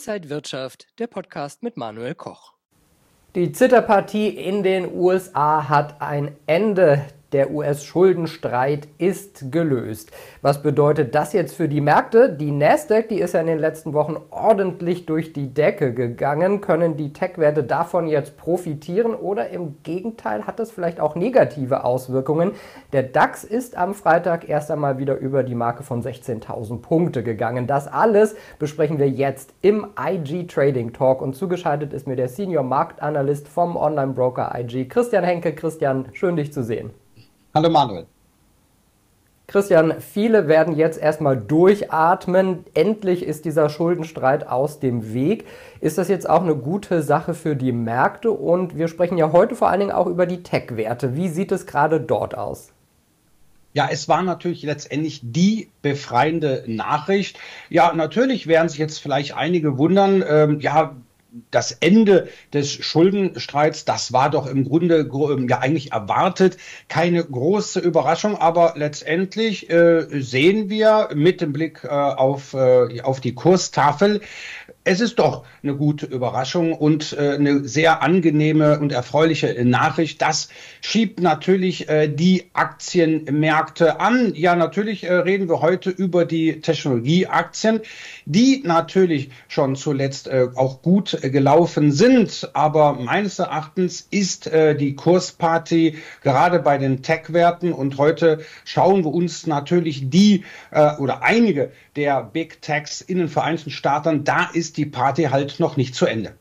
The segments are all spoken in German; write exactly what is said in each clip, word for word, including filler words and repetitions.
Inside Wirtschaft, der Podcast mit Manuel Koch. Die Zitterpartie in den U S A hat ein Ende. Der U S-Schuldenstreit ist gelöst. Was bedeutet das jetzt für die Märkte? Die Nasdaq, die ist ja in den letzten Wochen ordentlich durch die Decke gegangen. Können die Tech-Werte davon jetzt profitieren oder im Gegenteil hat das vielleicht auch negative Auswirkungen? Der DAX ist am Freitag erst einmal wieder über die Marke von sechzehntausend Punkte gegangen. Das alles besprechen wir jetzt im I G Trading Talk und zugeschaltet ist mir der Senior Marktanalyst vom Online-Broker I G, Christian Henke. Christian, schön dich zu sehen. Hallo Manuel. Christian, viele werden jetzt erstmal durchatmen. Endlich ist dieser Schuldenstreit aus dem Weg. Ist das jetzt auch eine gute Sache für die Märkte? Und wir sprechen ja heute vor allen Dingen auch über die Tech-Werte. Wie sieht es gerade dort aus? Ja, es war natürlich letztendlich die befreiende Nachricht. Ja, natürlich werden sich jetzt vielleicht einige wundern, ähm, ja, das Ende des Schuldenstreits, das war doch im Grunde ja eigentlich erwartet, keine große Überraschung, aber letztendlich äh, sehen wir mit dem Blick äh, auf, äh, auf die Kurstafel, es ist doch eine gute Überraschung und äh, eine sehr angenehme und erfreuliche Nachricht. Das schiebt natürlich äh, die Aktienmärkte an. Ja, natürlich äh, reden wir heute über die Technologieaktien, die natürlich schon zuletzt äh, auch gut äh, gelaufen sind. Aber meines Erachtens ist äh, die Kursparty gerade bei den Tech-Werten und heute schauen wir uns natürlich die äh, oder einige der Big Techs in den Vereinigten Staaten, da ist die Party halt noch nicht zu Ende.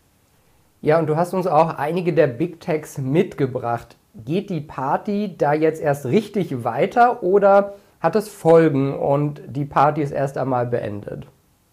Ja, und du hast uns auch einige der Big Techs mitgebracht. Geht die Party da jetzt erst richtig weiter oder hat es Folgen und die Party ist erst einmal beendet?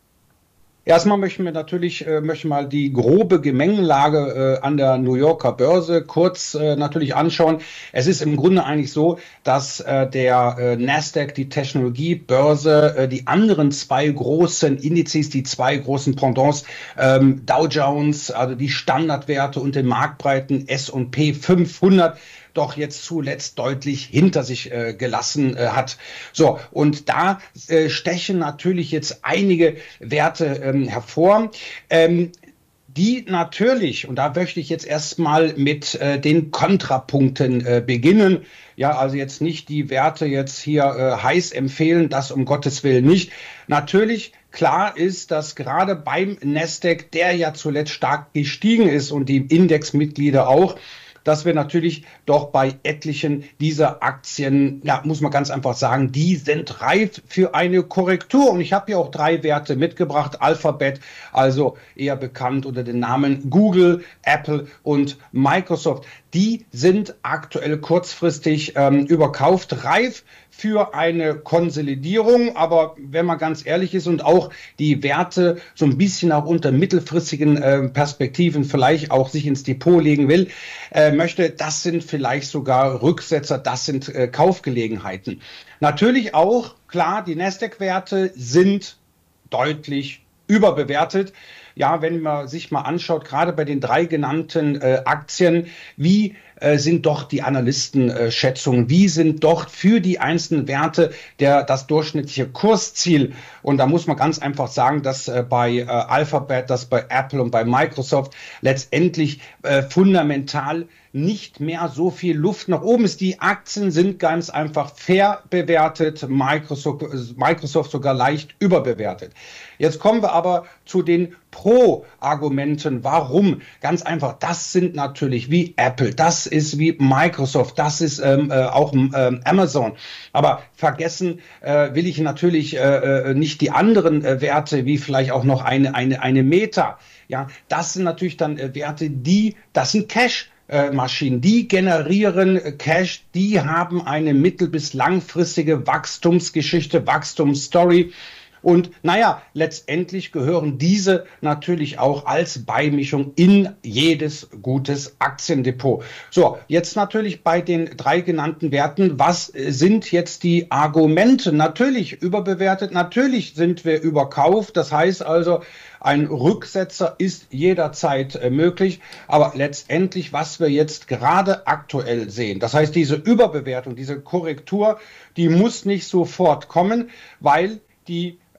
Erstmal möchten wir natürlich äh, möchten mal die grobe Gemengelage äh, an der New Yorker Börse kurz äh, natürlich anschauen. Es ist im Grunde eigentlich so, dass äh, der äh, Nasdaq, die Technologiebörse, äh, die anderen zwei großen Indizes, die zwei großen Pendants, ähm, Dow Jones, also die Standardwerte und den marktbreiten S und P fünfhundert, doch jetzt zuletzt deutlich hinter sich äh, gelassen äh, hat. So, und da äh, stechen natürlich jetzt einige Werte ähm, hervor. Ähm, die natürlich, und da möchte ich jetzt erstmal mit äh, den Kontrapunkten äh, beginnen. Ja, also jetzt nicht die Werte jetzt hier äh, heiß empfehlen, das um Gottes Willen nicht. Natürlich klar ist, dass gerade beim Nasdaq, der ja zuletzt stark gestiegen ist und die Indexmitglieder auch, dass wir natürlich doch bei etlichen dieser Aktien, ja, muss man ganz einfach sagen, die sind reif für eine Korrektur. Und ich habe hier auch drei Werte mitgebracht. Alphabet, also eher bekannt unter den Namen Google, Apple und Microsoft. Die sind aktuell kurzfristig ähm, überkauft, reif für eine Konsolidierung. Aber wenn man ganz ehrlich ist und auch die Werte so ein bisschen auch unter mittelfristigen äh, Perspektiven vielleicht auch sich ins Depot legen will, äh, möchte, das sind vielleicht sogar Rücksetzer, das sind äh, Kaufgelegenheiten. Natürlich auch, klar, die Nasdaq-Werte sind deutlich überbewertet. Ja, wenn man sich mal anschaut, gerade bei den drei genannten äh, Aktien, wie äh, sind doch die Analystenschätzungen, äh, wie sind doch für die einzelnen Werte der das durchschnittliche Kursziel? Und da muss man ganz einfach sagen, dass äh, bei äh, Alphabet, dass bei Apple und bei Microsoft letztendlich äh, fundamental nicht mehr so viel Luft nach oben ist. Die Aktien sind ganz einfach fair bewertet, Microsoft, Microsoft sogar leicht überbewertet. Jetzt kommen wir aber zu den Pro-Argumenten. Warum? Ganz einfach, das sind natürlich wie Apple, das ist wie Microsoft, das ist ähm, äh, auch ähm, Amazon. Aber vergessen äh, will ich natürlich äh, nicht die anderen äh, Werte, wie vielleicht auch noch eine, eine, eine Meta. Ja, das sind natürlich dann äh, Werte, die, das sind Cash. Maschinen, die generieren Cash, die haben eine mittel- bis langfristige Wachstumsgeschichte, Wachstumsstory. Und naja, letztendlich gehören diese natürlich auch als Beimischung in jedes gutes Aktiendepot. So, jetzt natürlich bei den drei genannten Werten, was sind jetzt die Argumente? Natürlich überbewertet, natürlich sind wir überkauft. Das heißt also, ein Rücksetzer ist jederzeit äh, möglich, aber letztendlich, was wir jetzt gerade aktuell sehen, das heißt, diese Überbewertung, diese Korrektur, die muss nicht sofort kommen, weil die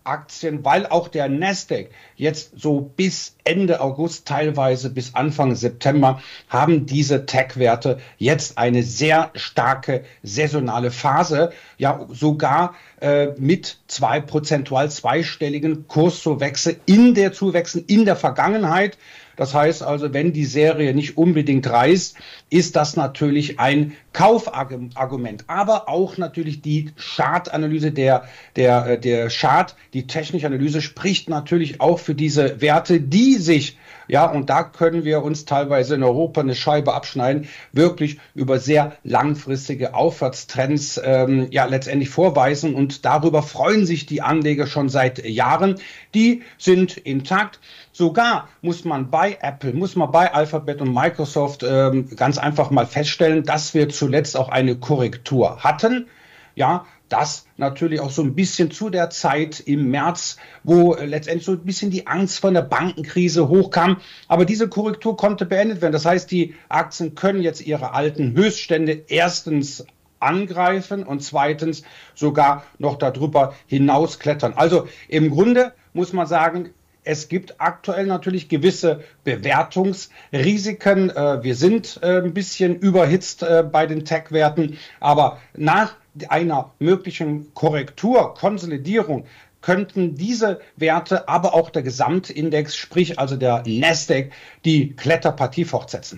Aktien, weil auch der Nasdaq jetzt so bis Ende August, teilweise bis Anfang September, haben diese Tech-Werte jetzt eine sehr starke saisonale Phase, ja sogar äh, mit zwei prozentual zweistelligen Kurszuwächse in der Zuwächsen in der Vergangenheit. Das heißt also, wenn die Serie nicht unbedingt reißt, ist das natürlich ein Kaufargument. Aber auch natürlich die Chartanalyse, der, der, der Chart, die technische Analyse spricht natürlich auch für diese Werte, die sich, ja, und da können wir uns teilweise in Europa eine Scheibe abschneiden, wirklich über sehr langfristige Aufwärtstrends ähm, ja letztendlich vorweisen. Und darüber freuen sich die Anleger schon seit Jahren. Die sind intakt. Sogar muss man bei Apple, muss man bei Alphabet und Microsoft ähm, ganz einfach mal feststellen, dass wir zuletzt auch eine Korrektur hatten. Ja, das natürlich auch so ein bisschen zu der Zeit im März, wo äh, letztendlich so ein bisschen die Angst vor der Bankenkrise hochkam. Aber diese Korrektur konnte beendet werden. Das heißt, die Aktien können jetzt ihre alten Höchststände erstens angreifen und zweitens sogar noch darüber hinausklettern. Also im Grunde muss man sagen, es gibt aktuell natürlich gewisse Bewertungsrisiken. Wir sind ein bisschen überhitzt bei den Tech-Werten, aber nach einer möglichen Korrektur, Konsolidierung, könnten diese Werte, aber auch der Gesamtindex, sprich also der Nasdaq, die Kletterpartie fortsetzen.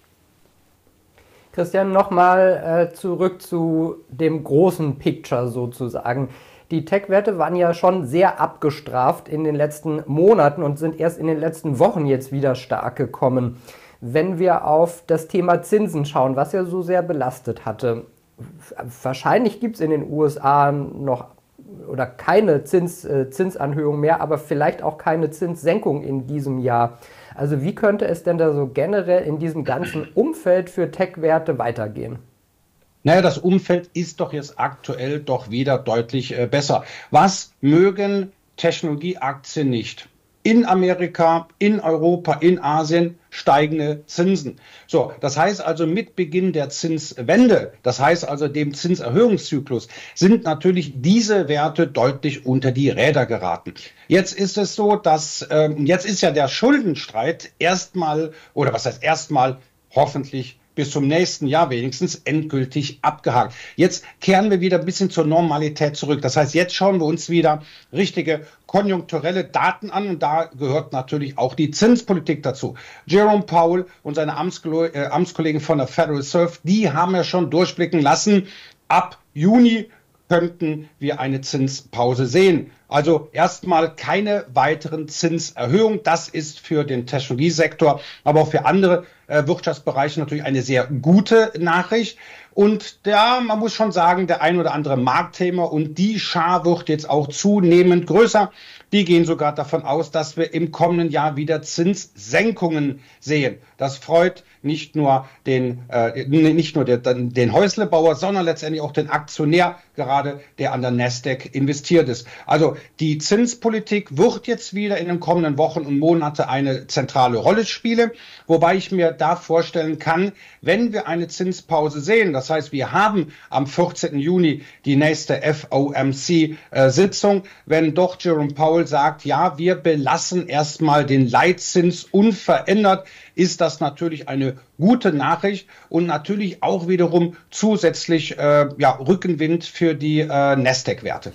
Christian, nochmal äh, zurück zu dem großen Picture sozusagen. Die Tech-Werte waren ja schon sehr abgestraft in den letzten Monaten und sind erst in den letzten Wochen jetzt wieder stark gekommen. Wenn wir auf das Thema Zinsen schauen, was ja so sehr belastet hatte, wahrscheinlich gibt es in den U S A noch oder keine Zins, äh, Zinsanhöhung mehr, aber vielleicht auch keine Zinssenkung in diesem Jahr. Also wie könnte es denn da so generell in diesem ganzen Umfeld für Tech-Werte weitergehen? Naja, das Umfeld ist doch jetzt aktuell doch wieder deutlich äh, besser. Was mögen Technologieaktien nicht? In Amerika, in Europa, in Asien steigende Zinsen. So, das heißt also mit Beginn der Zinswende, das heißt also dem Zinserhöhungszyklus, sind natürlich diese Werte deutlich unter die Räder geraten. Jetzt ist es so, dass ähm, jetzt ist ja der Schuldenstreit erstmal, oder was heißt erstmal, hoffentlich bis zum nächsten Jahr wenigstens endgültig abgehakt. Jetzt kehren wir wieder ein bisschen zur Normalität zurück. Das heißt, jetzt schauen wir uns wieder richtige konjunkturelle Daten an und da gehört natürlich auch die Zinspolitik dazu. Jerome Powell und seine Amtskollegen, äh, Amtskollegen von der Federal Reserve, die haben ja schon durchblicken lassen, ab Juni könnten wir eine Zinspause sehen. Also erstmal keine weiteren Zinserhöhungen. Das ist für den Technologiesektor, aber auch für andere äh, Wirtschaftsbereiche natürlich eine sehr gute Nachricht. Und ja, man muss schon sagen, der ein oder andere Marktthema und die Schar wird jetzt auch zunehmend größer. Die gehen sogar davon aus, dass wir im kommenden Jahr wieder Zinssenkungen sehen. Das freut nicht nur den, äh, nicht nur den, den Häuslebauer, sondern letztendlich auch den Aktionär, gerade der an der Nasdaq investiert ist. Also die Zinspolitik wird jetzt wieder in den kommenden Wochen und Monaten eine zentrale Rolle spielen, wobei ich mir da vorstellen kann, wenn wir eine Zinspause sehen, das heißt, wir haben am vierzehnten Juni die nächste F O M C-Sitzung, wenn doch Jerome Powell sagt, ja, wir belassen erstmal den Leitzins unverändert, ist das natürlich eine gute Nachricht und natürlich auch wiederum zusätzlich äh, ja, Rückenwind für die äh, Nasdaq-Werte.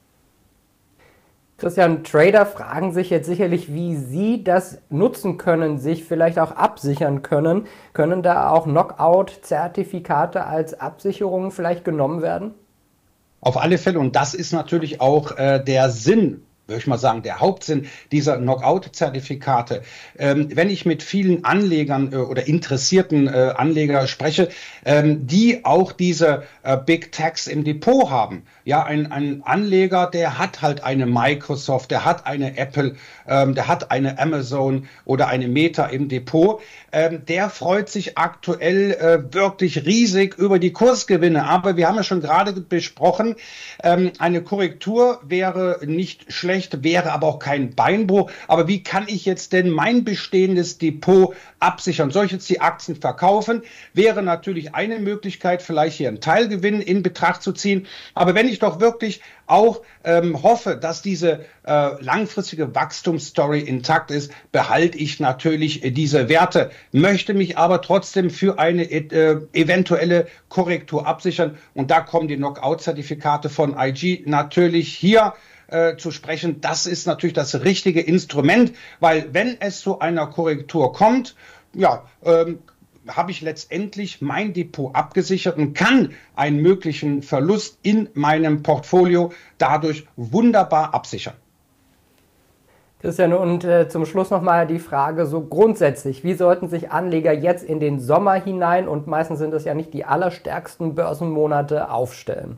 Christian, Trader fragen sich jetzt sicherlich, wie sie das nutzen können, sich vielleicht auch absichern können. Können da auch Knockout-Zertifikate als Absicherung vielleicht genommen werden? Auf alle Fälle, und das ist natürlich auch äh, der Sinn, würde ich mal sagen, der Hauptsinn dieser Knockout-Zertifikate. Ähm, wenn ich mit vielen Anlegern äh, oder interessierten äh, Anlegern spreche, ähm, die auch diese äh, Big Techs im Depot haben. Ja, ein, ein Anleger, der hat halt eine Microsoft, der hat eine Apple, ähm, der hat eine Amazon oder eine Meta im Depot. Ähm, der freut sich aktuell äh, wirklich riesig über die Kursgewinne. Aber wir haben ja schon gerade besprochen, ähm, eine Korrektur wäre nicht schlecht, schlecht, wäre aber auch kein Beinbruch. Aber wie kann ich jetzt denn mein bestehendes Depot absichern? Soll ich jetzt die Aktien verkaufen? Wäre natürlich eine Möglichkeit, vielleicht hier einen Teilgewinn in Betracht zu ziehen. Aber wenn ich doch wirklich auch ähm, hoffe, dass diese äh, langfristige Wachstumsstory intakt ist, behalte ich natürlich äh, diese Werte, möchte mich aber trotzdem für eine äh, eventuelle Korrektur absichern. Und da kommen die Knockout-Zertifikate von I G natürlich hier äh, zu sprechen. Das ist natürlich das richtige Instrument, weil wenn es zu einer Korrektur kommt, ja, ähm, habe ich letztendlich mein Depot abgesichert und kann einen möglichen Verlust in meinem Portfolio dadurch wunderbar absichern. Christian, und äh, zum Schluss nochmal die Frage so grundsätzlich, wie sollten sich Anleger jetzt in den Sommer hinein, und meistens sind es ja nicht die allerstärksten Börsenmonate, aufstellen?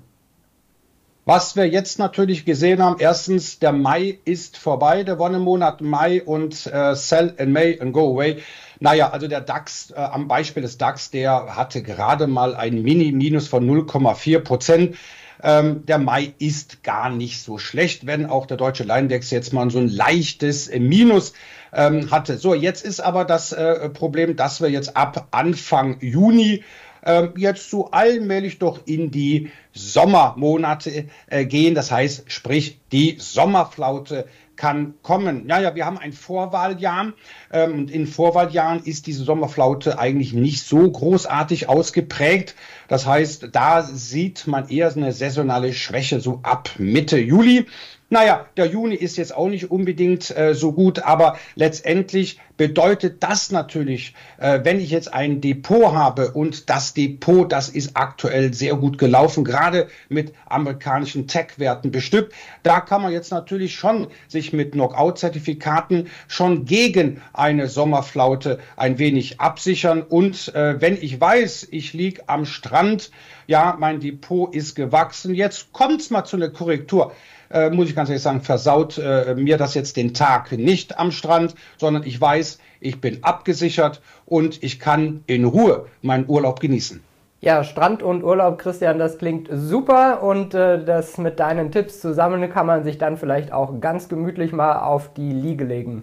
Was wir jetzt natürlich gesehen haben, erstens, der Mai ist vorbei, der Wonnemonat Mai, und äh, Sell in May and Go Away. Naja, also der DAX, äh, am Beispiel des DAX, der hatte gerade mal ein Mini-Minus von null Komma vier Prozent. Ähm, der Mai ist gar nicht so schlecht, wenn auch der deutsche Leitindex jetzt mal so ein leichtes äh, Minus ähm, hatte. So, jetzt ist aber das äh, Problem, dass wir jetzt ab Anfang Juni ähm, jetzt so allmählich doch in die Sommermonate äh, gehen. Das heißt, sprich, die Sommerflaute kann kommen. Naja, wir haben ein Vorwahljahr ähm, und in Vorwahljahren ist diese Sommerflaute eigentlich nicht so großartig ausgeprägt. Das heißt, da sieht man eher so eine saisonale Schwäche so ab Mitte Juli. Naja, der Juni ist jetzt auch nicht unbedingt äh, so gut, aber letztendlich bedeutet das natürlich, äh, wenn ich jetzt ein Depot habe und das Depot, das ist aktuell sehr gut gelaufen, gerade mit amerikanischen Tech-Werten bestückt, da kann man jetzt natürlich schon sich mit Knockout-Zertifikaten schon gegen eine Sommerflaute ein wenig absichern. Und äh, wenn ich weiß, ich liege am Strand, ja, mein Depot ist gewachsen, jetzt kommt es mal zu einer Korrektur. Äh, muss ich ganz ehrlich sagen, versaut äh, mir das jetzt den Tag nicht am Strand, sondern ich weiß, ich bin abgesichert und ich kann in Ruhe meinen Urlaub genießen. Ja, Strand und Urlaub, Christian, das klingt super, und äh, das mit deinen Tipps zusammen kann man sich dann vielleicht auch ganz gemütlich mal auf die Liege legen.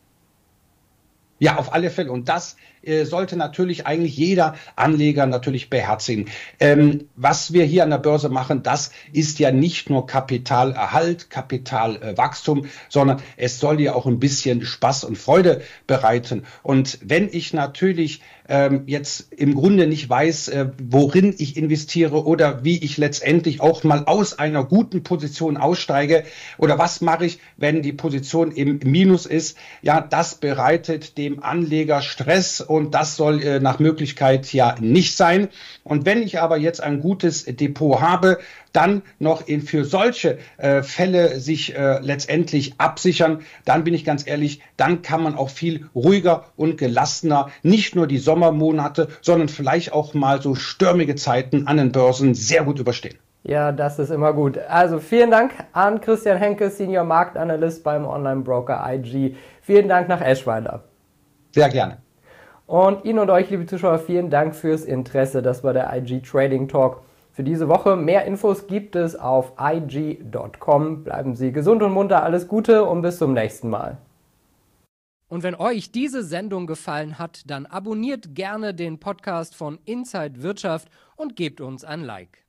Ja, auf alle Fälle. Und das äh, sollte natürlich eigentlich jeder Anleger natürlich beherzigen. Ähm, was wir hier an der Börse machen, das ist ja nicht nur Kapitalerhalt, Kapitalwachstum, äh, sondern es soll ja auch ein bisschen Spaß und Freude bereiten. Und wenn ich natürlich ähm, jetzt im Grunde nicht weiß, äh, worin ich investiere oder wie ich letztendlich auch mal aus einer guten Position aussteige oder was mache ich, wenn die Position im Minus ist, ja, das bereitet dem Anleger Stress, und das soll äh, nach Möglichkeit ja nicht sein. Und wenn ich aber jetzt ein gutes Depot habe, dann noch in, für solche äh, Fälle sich äh, letztendlich absichern, dann bin ich ganz ehrlich, dann kann man auch viel ruhiger und gelassener nicht nur die Sommermonate, sondern vielleicht auch mal so stürmige Zeiten an den Börsen sehr gut überstehen. Ja, das ist immer gut. Also vielen Dank an Christian Henke, Senior Marktanalyst beim Online-Broker I G. Vielen Dank nach Eschweiler. Sehr gerne. Und Ihnen und euch, liebe Zuschauer, vielen Dank fürs Interesse. Das war der I G Trading Talk für diese Woche. Mehr Infos gibt es auf i g punkt com. Bleiben Sie gesund und munter, alles Gute und bis zum nächsten Mal. Und wenn euch diese Sendung gefallen hat, dann abonniert gerne den Podcast von Inside Wirtschaft und gebt uns ein Like.